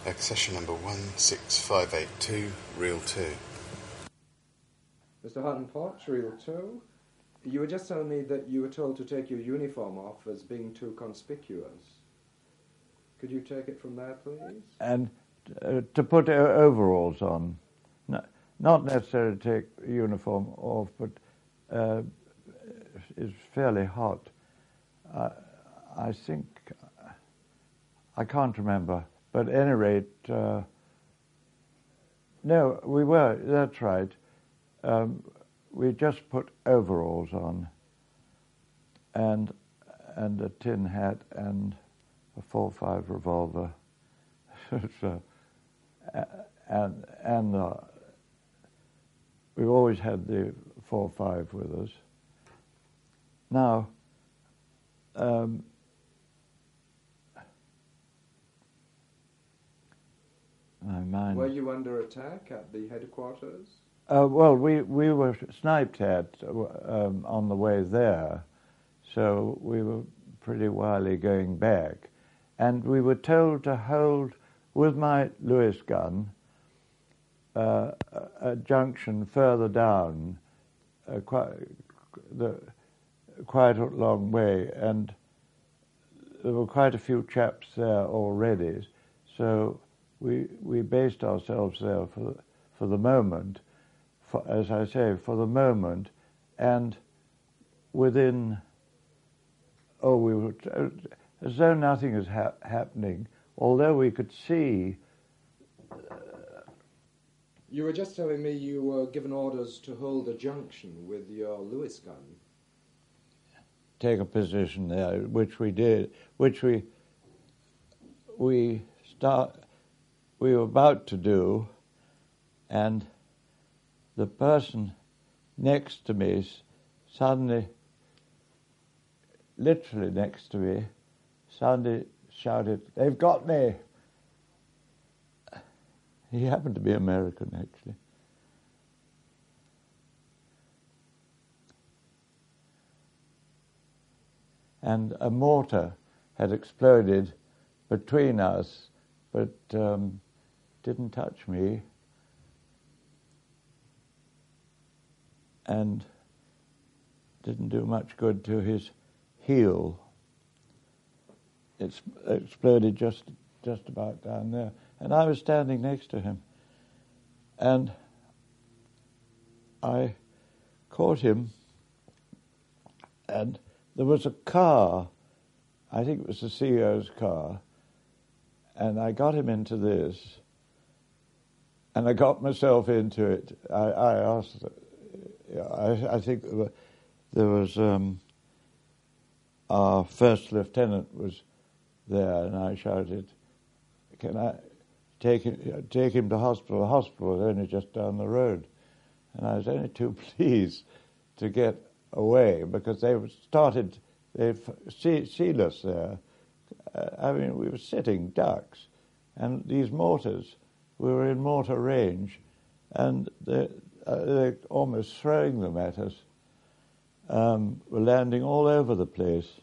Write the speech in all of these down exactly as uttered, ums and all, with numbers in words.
Accession number one six five eight two, Reel two. Mister Hutton Potts, Reel two. You were just telling me that you were told to take your uniform off as being too conspicuous. Could you take it from there, please? And uh, to put o- overalls on. No, not necessarily take uniform off, but uh, it's fairly hot. Uh, I think, I can't remember, but at any rate, uh, no, we were, that's right. Um, we just put overalls on and and a tin hat and a four five revolver. so, uh, and and uh, we've always had the four five with us. Now, um, my mind. Were you under attack at the headquarters? Uh, well, we, we were sniped at um, on the way there, so we were pretty wily going back. And we were told to hold, with my Lewis gun, uh, a, a junction further down, uh, quite, the, quite a long way, and there were quite a few chaps there already, so we we based ourselves there for the, for the moment. For, as I say, for the moment, and within, oh, we were, as though nothing is ha- happening, although we could see. Uh, you were just telling me you were given orders to hold a junction with your Lewis gun. Take a position there, which we did, which we, we start, we were about to do, and the person next to me suddenly, literally next to me, suddenly shouted, "They've got me!" He happened to be American, actually. And a mortar had exploded between us, but um, didn't touch me. And didn't do much good to his heel. It exploded just just about down there. And I was standing next to him. And I caught him, and there was a car, I think it was the C E O's car, and I got him into this, and I got myself into it. I, I asked... I, I think there was um, our first lieutenant was there, and I shouted, "Can I take him, take him to hospital?" The hospital was only just down the road, and I was only too pleased to get away because they started, they'd see, seen us there. Uh, I mean, we were sitting ducks, and these mortars, we were in mortar range, and the Uh, they're almost throwing them at us. Um, we're landing all over the place.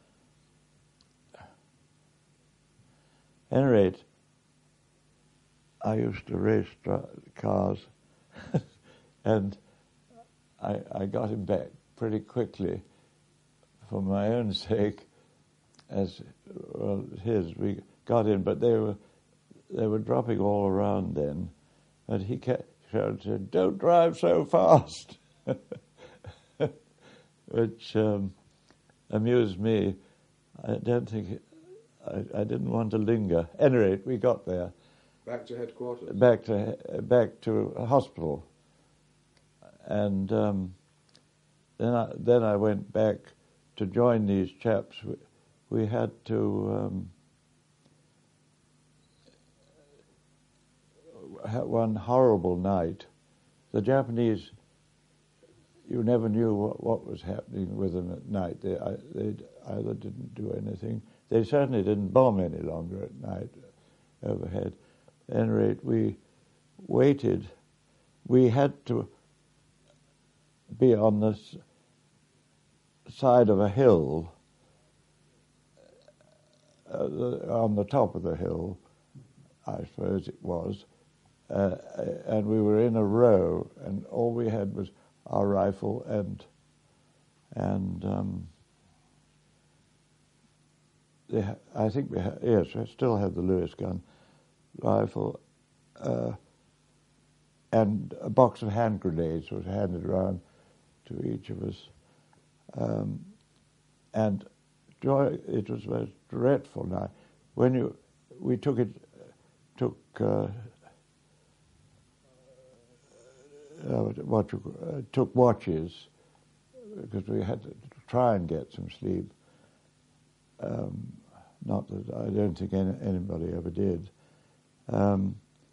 At any rate, I used to race dra- cars, and I, I got him back pretty quickly for my own sake, as well his. We got in, but they were they were dropping all around then, but he kept. Said, "Don't drive so fast," which um, amused me. I don't think it, I, I didn't want to linger. At any rate, we got there. Back to headquarters. Back to back to a hospital, and um, then I then I went back to join these chaps. We, we had to. Um, One horrible night, the Japanese, you never knew what, what was happening with them at night. They, they either didn't do anything. They certainly didn't bomb any longer at night overhead. At any rate, we waited. We had to be on the side of a hill, uh, the, on the top of the hill, I suppose it was, uh, and we were in a row, and all we had was our rifle and and um, the, I think we had, yes, we still had the Lewis gun rifle, uh, and a box of hand grenades was handed around to each of us, um, and joy, it was a dreadful night when you we took it took. Uh, Uh, what you, uh, took watches because we had to try and get some sleep. Um, not that I don't think any, anybody ever did. Um,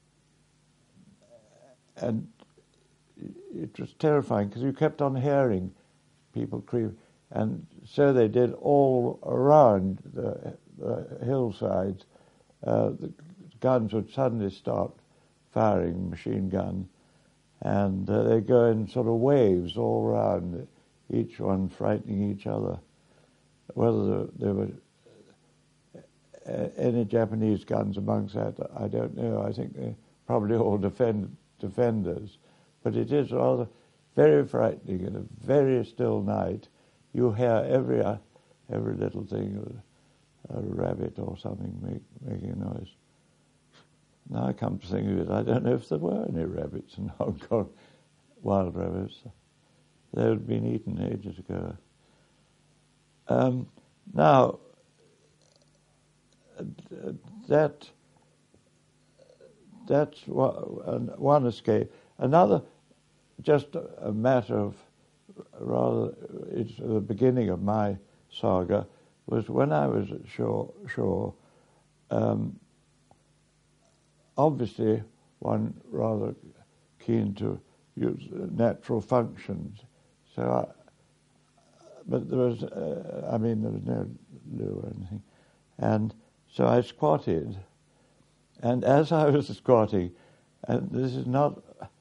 and it was terrifying because you kept on hearing people creep, and so they did all around the, the hillsides. Uh, the guns would suddenly start firing, machine gun. And uh, they go in sort of waves all around, each one frightening each other. Whether there, there were uh, any Japanese guns amongst that, I don't know. I think they're probably all defend, defenders. But it is rather very frightening. In a very still night, you hear every uh, every little thing, a, a rabbit or something make, making a noise. Now I come to think of it, I don't know if there were any rabbits in Hong Kong, wild rabbits. They had been eaten ages ago. Um, now, that that's one escape. Another, just a matter of rather, it's the beginning of my saga, was when I was at shore. shore um, Obviously, one rather keen to use natural functions. So, I, but there was, uh, I mean, there was no loo or anything. And so I squatted. And as I was squatting, and this is not,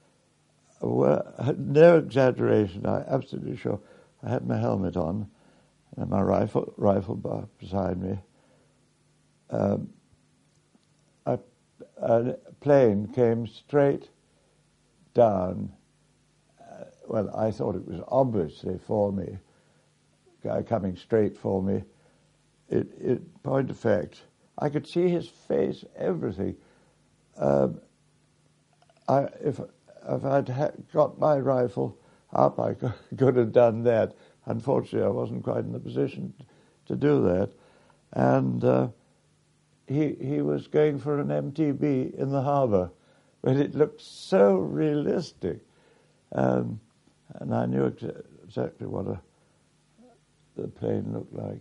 no exaggeration, I'm absolutely sure, I had my helmet on and my rifle, rifle bar beside me. Um, I A plane came straight down. Uh, well, I thought it was obviously for me, guy coming straight for me. It, it point of fact, I could see his face, everything. Um, I, if if I'd ha- got my rifle up, I could, could have done that. Unfortunately, I wasn't quite in the position to do that, and. Uh, He he was going for an M T B in the harbour, but it looked so realistic, um, and I knew ex- exactly what a, the plane looked like.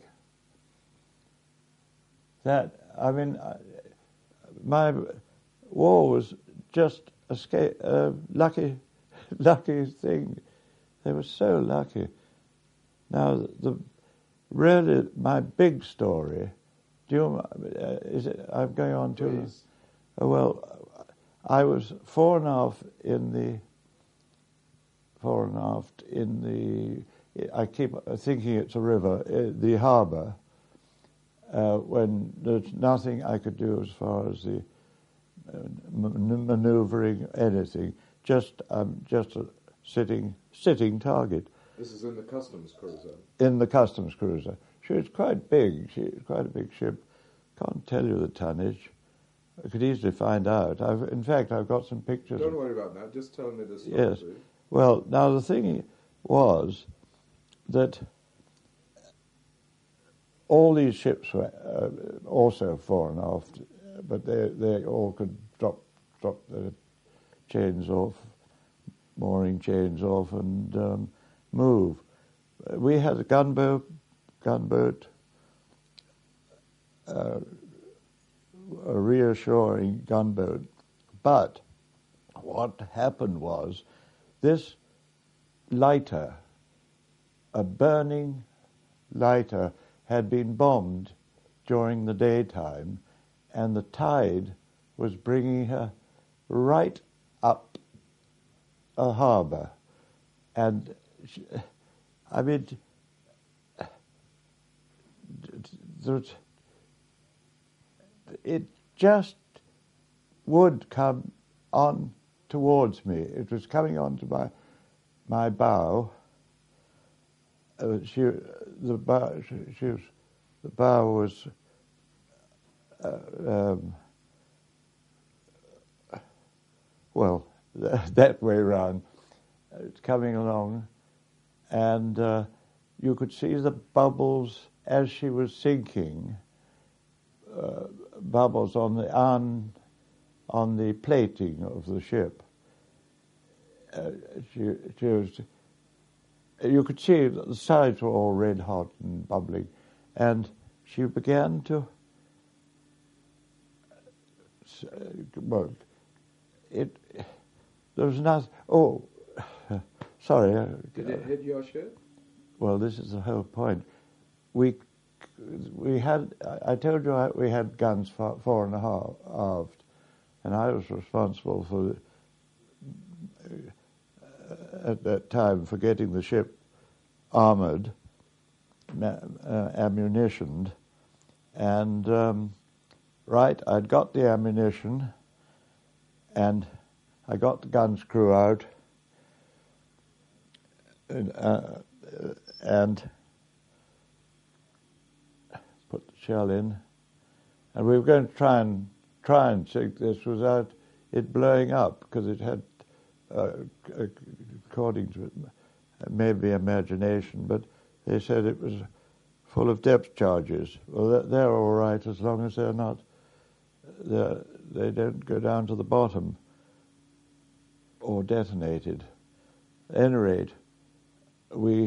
That I mean, I, my war was just a sca- uh, lucky, lucky thing. They were so lucky. Now the, the really my big story. Do you, uh, is it, I'm going on to... Uh, well, I was fore and aft in the... Fore and aft in the... I keep thinking it's a river, uh, the harbour, uh, when there's nothing I could do as far as the uh, m- manoeuvring, anything. Just um, just a sitting sitting target. This is in the customs cruiser? In the customs cruiser. She was quite big. She was quite a big ship. Can't tell you the tonnage. I could easily find out. I've, in fact, I've got some pictures. Don't worry about that. Just tell me the story. Yes. Well, now the thing was that all these ships were uh, also fore and aft, but they they all could drop drop their chains off, mooring chains off, and um, move. We had a gunboat. gunboat, uh, a reassuring gunboat. But what happened was this lighter, a burning lighter, had been bombed during the daytime, and the tide was bringing her right up a harbour. And, she, I mean... It just would come on towards me. It was coming onto my my bow. Uh, she, the bow, she, she was, the bow was uh, um, well that way round. It's coming along, and uh, you could see the bubbles as she was sinking. Uh, bubbles on the on on the plating of the ship. Uh, she, she was. You could see that the sides were all red hot and bubbling, and she began to. Uh, well, it. There was nothing. Oh, sorry. Uh, Did it hit your ship? Well, this is the whole point. We. We had, I told you we had guns for four and a half aft, and I was responsible for, uh, at that time, for getting the ship armoured, uh, ammunitioned, and um, right, I'd got the ammunition, and I got the gun screw out, and, uh, and put the shell in, and we were going to try and try and sink this without it blowing up, because it had, uh, according to maybe imagination, but they said it was full of depth charges. Well, they're all right as long as they're not, they're, they don't go down to the bottom or detonated. At any rate, we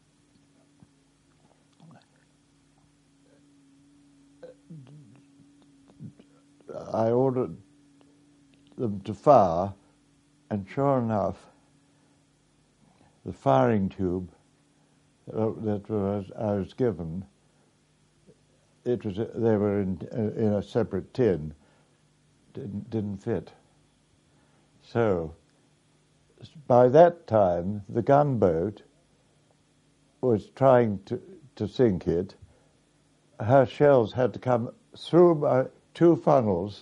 I ordered them to fire, and sure enough, the firing tube that was, I was given, it was they were in, in a separate tin, didn't didn't fit. So by that time, the gunboat was trying to to sink it. Her shells had to come through my two funnels,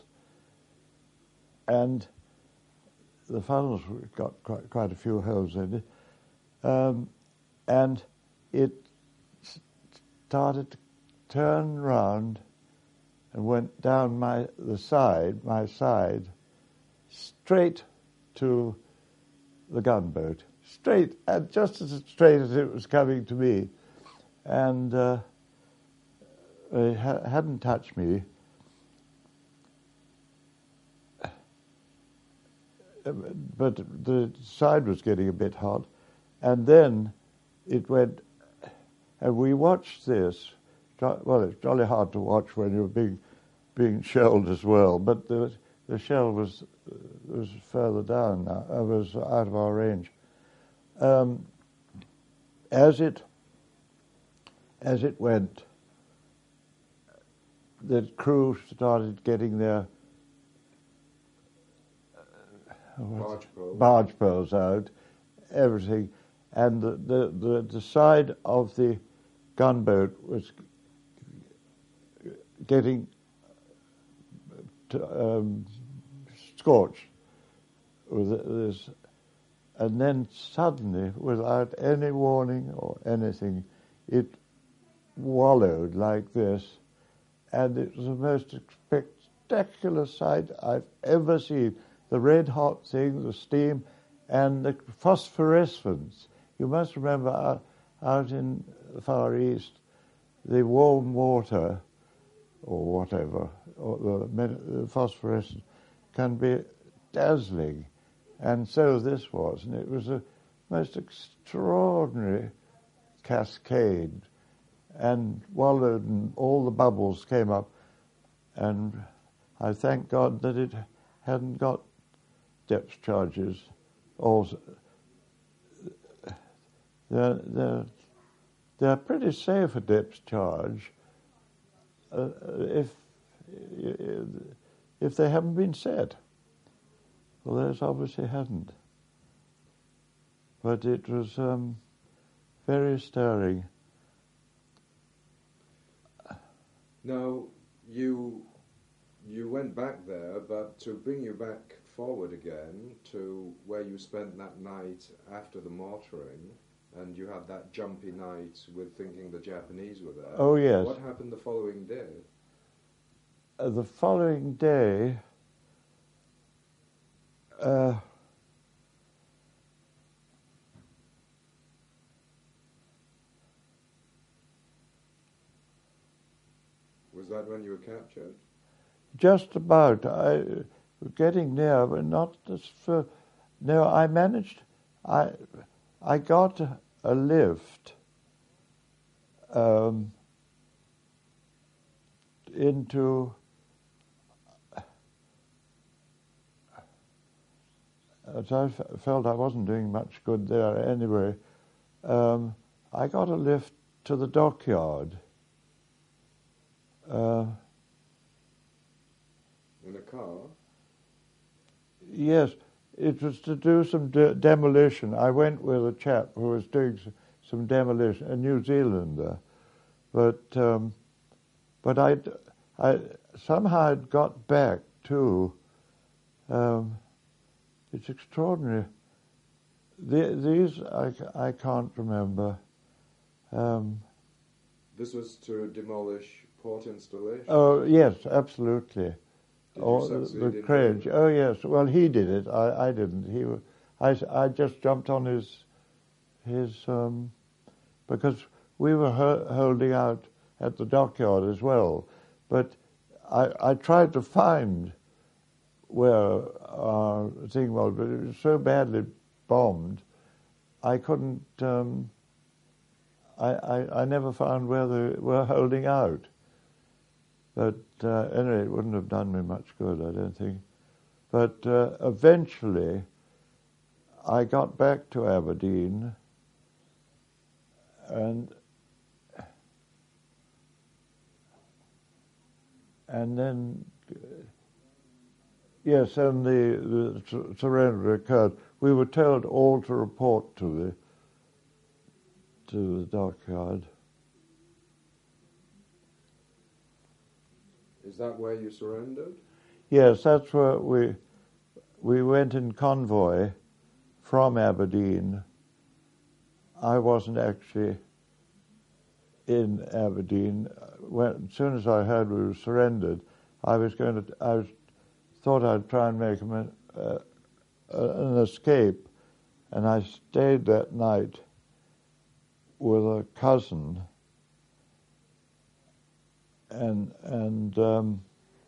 and the funnels got quite, quite a few holes in it, um, and it started to turn round and went down my the side, my side, straight to the gunboat, straight, and just as straight as it was coming to me, and uh, it ha- hadn't touched me. But the side was getting a bit hot, and then it went, and we watched this. Well, it's jolly hard to watch when you're being being shelled as well, but the the shell was was further down now, it was out of our range. Um, as it as it went, the crew started getting their barge poles. barge poles out, everything, and the, the, the, the side of the gunboat was getting to, um, scorched with this, and then suddenly, without any warning or anything, it wallowed like this, and it was the most spectacular sight I've ever seen. The red-hot thing, the steam, and the phosphorescence. You must remember out, out in the Far East, the warm water, or whatever, or the, the phosphorescence, can be dazzling. And so this was, and it was a most extraordinary cascade, and wallowed, and all the bubbles came up, and I thank God that it hadn't got depth charges. Also, they're, they're, they're pretty safe at depth charge uh, if if they haven't been set. Well, those obviously hadn't. But it was um, very stirring. Now, you you went back there, but to bring you back forward again to where you spent that night after the mortaring, and you had that jumpy night with thinking the Japanese were there. Oh, yes. What happened the following day? Uh, the following day, uh, was that when you were captured? just about. I getting near, but not as for. No, I managed. I I got a, a lift um, into. As I f- felt I wasn't doing much good there anyway, um, I got a lift to the dockyard. Uh, In a car? yes, it was to do some de- demolition. I went with a chap who was doing s- some demolition, a New Zealander, but um, but I I somehow I'd got back too. Um, It's extraordinary. The, these I, I can't remember. Um, This was to demolish port installations? oh yes, absolutely. Did Oh, you the, succeed the in Craig. doing Oh yes. Well, he did it. I, I didn't. He. wa- I, s- I just jumped on his his um, because we were ho- holding out at the dockyard as well. But I I tried to find where our thing was, but it was so badly bombed, I couldn't. Um, I, I I never found where they were holding out. But uh, anyway, it wouldn't have done me much good, I don't think. But uh, eventually, I got back to Aberdeen, and and then. Yes, and the, the sur- surrender occurred. We were told all to report to the to the dockyard. Is that where you surrendered? Yes, that's where we we went in convoy from Aberdeen. I wasn't actually in Aberdeen. When, as soon as I heard we were surrendered, I was going to. I was. Thought I'd try and make an, uh, an escape, and I stayed that night with a cousin, and and um,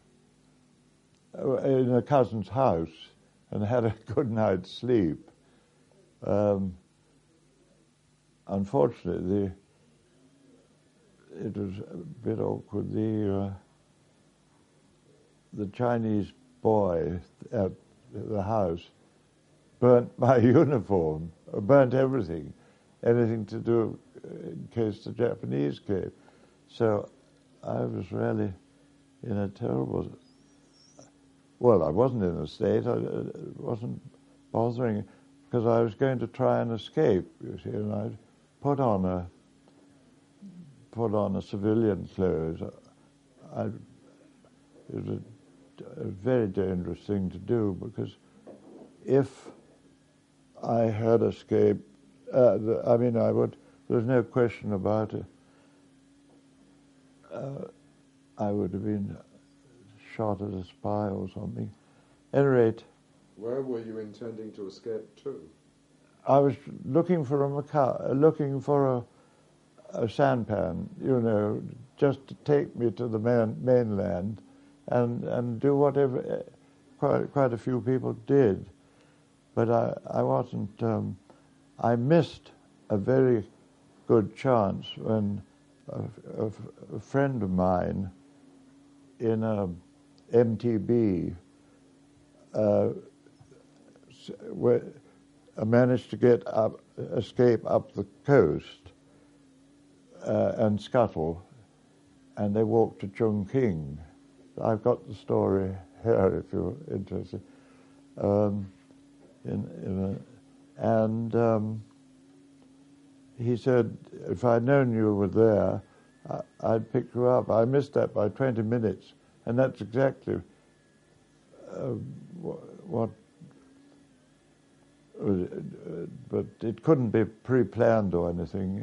in a cousin's house, and had a good night's sleep. Um, unfortunately, the, it was a bit awkward. The uh, the Chinese boy at the house burnt my uniform, burnt everything, anything to do in case the Japanese came. So I was really in a terrible, well, I wasn't in a state, I it wasn't bothering, because I was going to try and escape, you see, and I put on a, put on a civilian clothes. I, it was a a very dangerous thing to do, because if I had escaped, uh, the, I mean, I would, there's no question about it, uh, I would have been shot as a spy or something. At any rate, Where were you intending to escape to? I was looking for a Macau, looking for a, a sampan, you know, just to take me to the main, mainland, and and do whatever quite quite a few people did, but I I wasn't. Um, I missed a very good chance when a, a, a friend of mine in a M T B uh, where, uh, managed to get up, escape up the coast uh, and scuttle, and they walked to Chongqing. I've got the story here if you're interested. Um, in, in a, and um, he said, if I'd known you were there, I, I'd pick you up. I missed that by twenty minutes, and that's exactly uh, what, uh, but it couldn't be pre-planned or anything.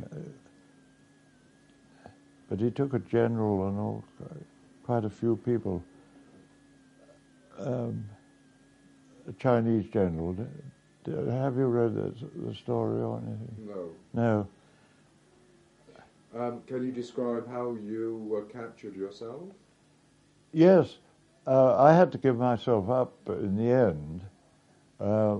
But he took a general and all, quite a few people. Um, a Chinese general. Have you read the, the story or anything? No. No. Um, can you describe how you were captured yourself? Yes. Uh, I had to give myself up in the end. Uh,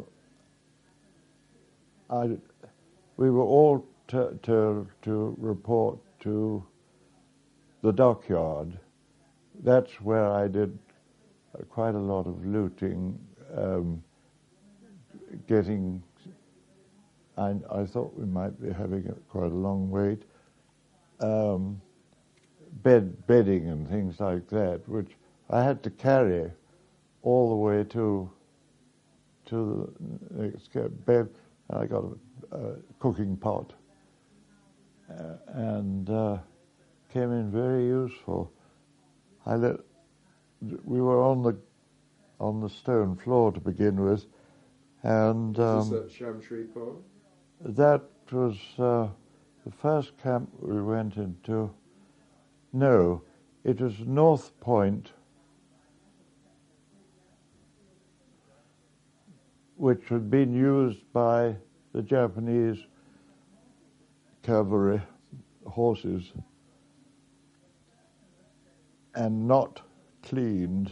I, we were all t- to, to report to the dockyard. That's where I did quite a lot of looting, um, getting, I, I thought we might be having a, quite a long wait, um, bed bedding and things like that, which I had to carry all the way to to the next bed. I got a, a cooking pot, uh, and uh, came in very useful. I let we were on the on the stone floor to begin with, and um, was this at Shamshripur? That was uh, the first camp we went into. No, it was North Point, which had been used by the Japanese cavalry horses and not cleaned,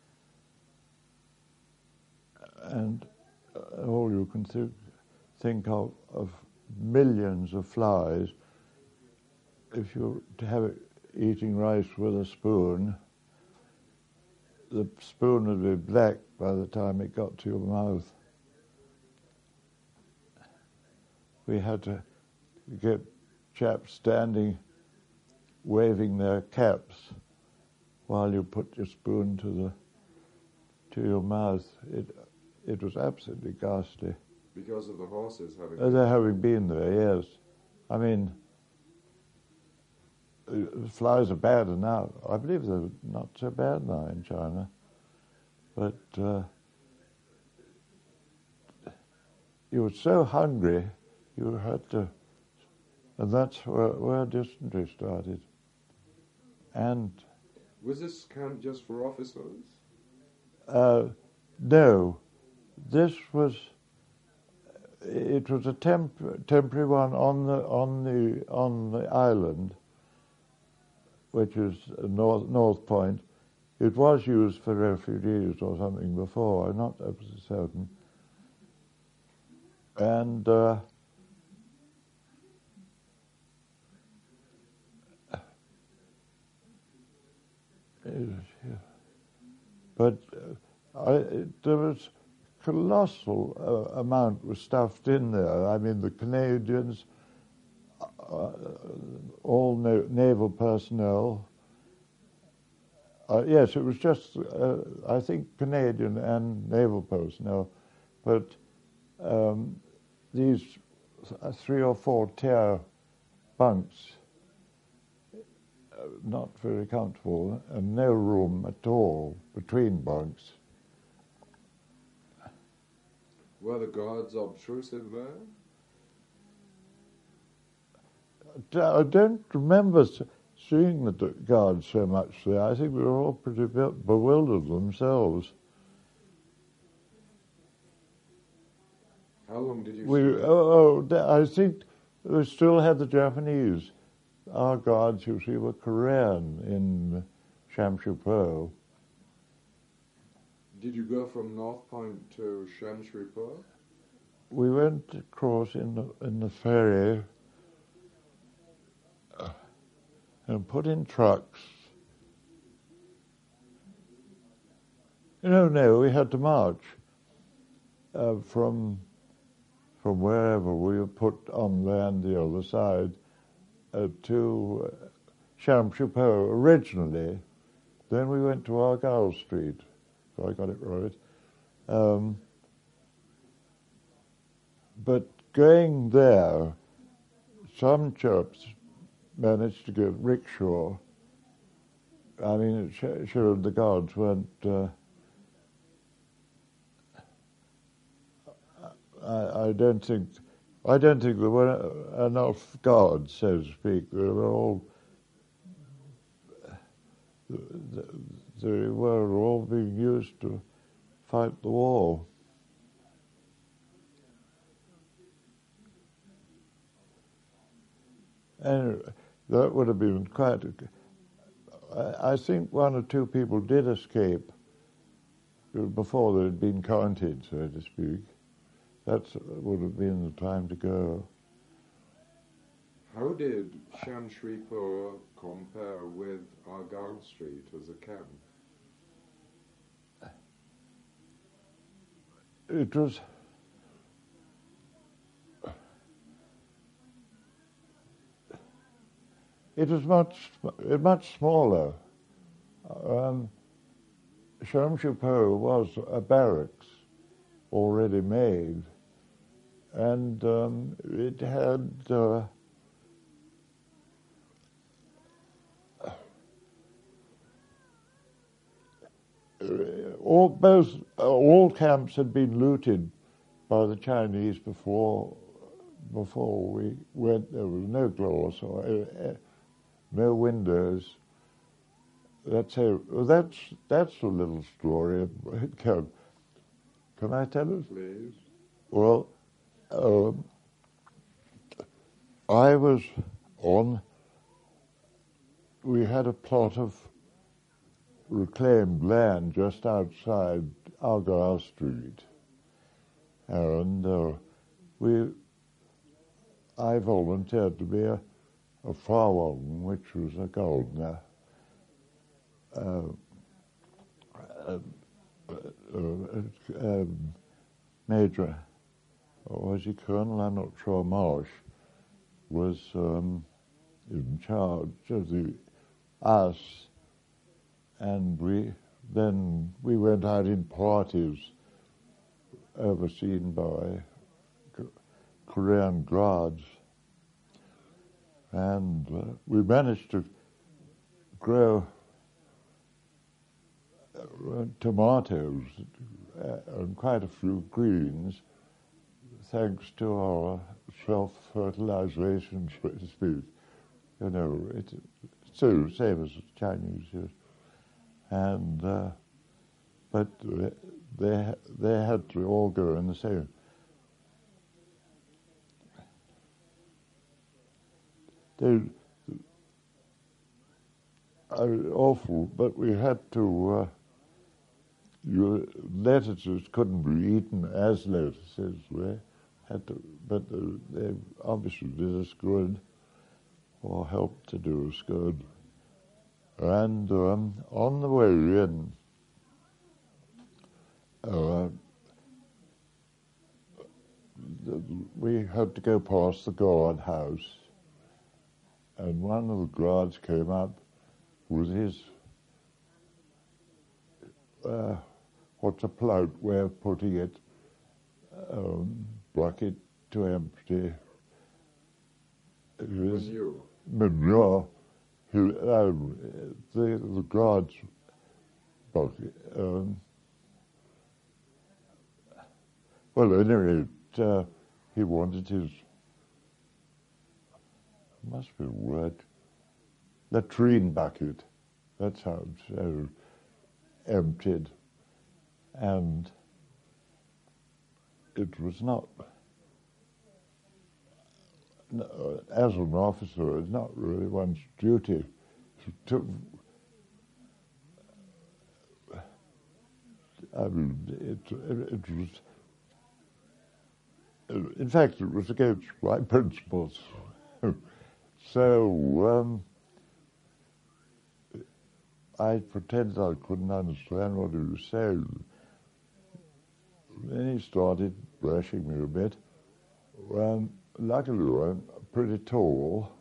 and uh, all you can th- think of, of millions of flies. If you to have it eating rice with a spoon, the spoon would be black by the time it got to your mouth. We had to get chaps standing, waving their caps while you put your spoon to the to your mouth. It it was absolutely ghastly. Because of the horses having. Uh, they having been there, yes. I mean, uh, flies are bad now. I believe they're not so bad now in China, but uh, you were so hungry, you had to, and that's where, where dysentery started. And was this camp just for officers? Uh, no, this was. It was a temp- temporary one on the on the on the island, which is North North Point. It was used for refugees or something before. I'm not absolutely certain. And uh, but uh, I, there was colossal uh, amount was stuffed in there. I mean, the Canadians, uh, all na- naval personnel. Uh, yes, it was just, uh, I think, Canadian and naval personnel, but um, these three or four tier bunks, uh, not very comfortable, and no room at all between bunks. Were the guards obtrusive there? I don't remember seeing the guards so much there. I think we were all pretty bewildered themselves. How long did you We, stay? oh, oh, I think we still had the Japanese. Our guards, you see, were Korean in Shamshripur. Did you go from North Point to Shamshripur? We went across in the, in the ferry uh, and put in trucks. No, no, we had to march uh, from from wherever we were put on land the other side uh, to uh, Shamshripur originally. Then we went to Argyle Street, if I got it right. Um, but going there, some chaps managed to get rickshaw. I mean, it sh- showed the guards weren't uh, I, I don't think I don't think there were enough guards, so to speak. They were all they were all being used to fight the war. And that would have been quite. A, I, I think one or two people did escape before they had been counted, so to speak. That would have been the time to go. How did Shamshripo compare with Argyle Street as a camp? It was. It was much, much smaller. Um, Shamshripo was a barracks already made, and um, it had uh, all both uh, all camps had been looted by the Chinese before before we went. There was no glass or uh, no windows. That's a well, that's that's a little story. Can, can I tell it? Please. Well, um, I was on. We had a plot of reclaimed land just outside Argyle Street, and uh, we. I volunteered to be a, a farwarden, which was a gardener. Uh, uh, uh, uh, um, Major, or was he Colonel? I'm not sure. Marsh was um, in charge of the us, and we then we went out in parties, overseen by Korean guards, and uh, we managed to grow uh, tomatoes uh, and quite a few greens, thanks to our self-fertilization, so to speak. You know, it's so same as the Chinese use. And uh, but they they had to all go in the same. They are awful, but we had to. Uh, your lettuces couldn't be eaten as lettuces. We had to, but they obviously did us good, or helped to do us good. And um, on the way in, uh, we had to go past the guard house, and one of the guards came up with his, uh, what's a polite way of putting it, um, bucket to empty. Manure. Manure. He, um, the, the guard's bucket. Um, well, anyway, it, uh, he wanted his, must be a word, latrine bucket. That sounds so emptied. And it was not, as an officer, it's not really one's duty to, I mean, it, it was, in fact, it was against my principles. So um, I pretended I couldn't understand what he was saying. Then he started brushing me a bit. Um, luckily, I'm pretty tall,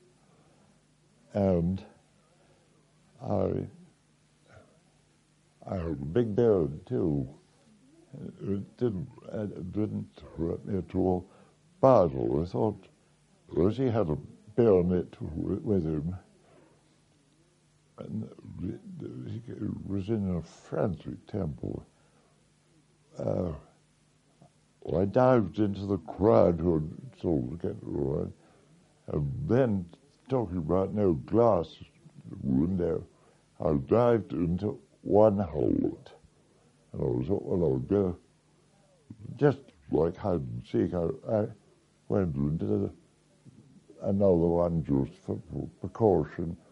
and I, I had a big beard too. It didn't, it didn't hurt me at all. But I thought, as he had a bayonet with him, and he was in a frantic temper. Uh, I dived into the crowd who had sort of get around, and then talking about no glass window, I dived into one hole, and I was when I would go, just like hide and seek, I, I went into the, another one just for precaution.